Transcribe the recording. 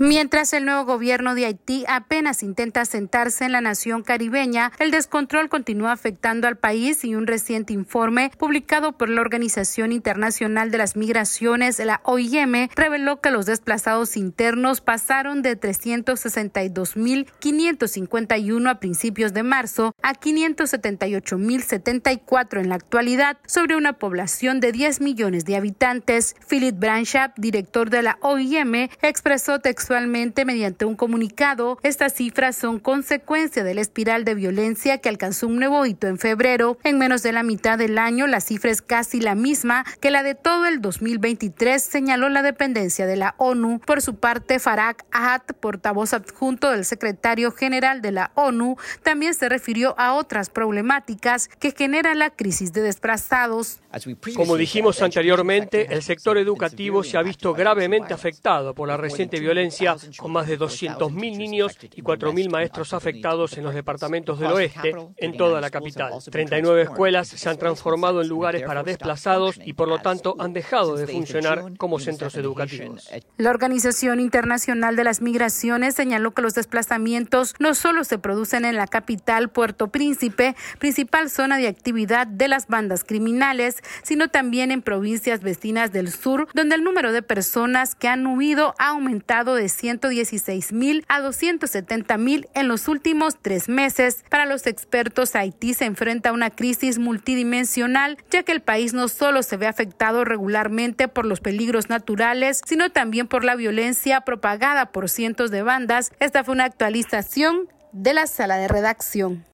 Mientras el nuevo gobierno de Haití apenas intenta sentarse en la nación caribeña, el descontrol continúa afectando al país y un reciente informe publicado por la Organización Internacional de las Migraciones, la OIM, reveló que los desplazados internos pasaron de 372.551 a principios de marzo a 578.074 en la actualidad, sobre una población de 10 millones de habitantes. Philip Branchap, director de la OIM, expresó textualmente mediante un comunicado: estas cifras son consecuencia de la espiral de violencia que alcanzó un nuevo hito en febrero. En menos de la mitad del año, la cifra es casi la misma que la de todo el 2023, señaló la dependencia de la ONU. Por su parte, Farag Ahad, portavoz adjunto del secretario general de la ONU, también se refirió a otras problemáticas que genera la crisis de desplazados. Como dijimos anteriormente, el sector educativo se ha visto gravemente afectado por la reciente violencia, con más de 200.000 niños y 4.000 maestros afectados en los departamentos del oeste, en toda la capital. 39 escuelas se han transformado en lugares para desplazados y por lo tanto han dejado de funcionar como centros educativos. La Organización Internacional de las Migraciones señaló que los desplazamientos no solo se producen en la capital, Puerto Príncipe, principal zona de actividad de las bandas criminales, sino también en provincias vecinas del sur, donde el número de personas que han huido ha aumentado de 116.000 a 270.000 en los últimos 3 meses. Para los expertos, Haití se enfrenta a una crisis multidimensional, ya que el país no solo se ve afectado regularmente por los peligros naturales, sino también por la violencia propagada por cientos de bandas. Esta fue una actualización de la sala de redacción.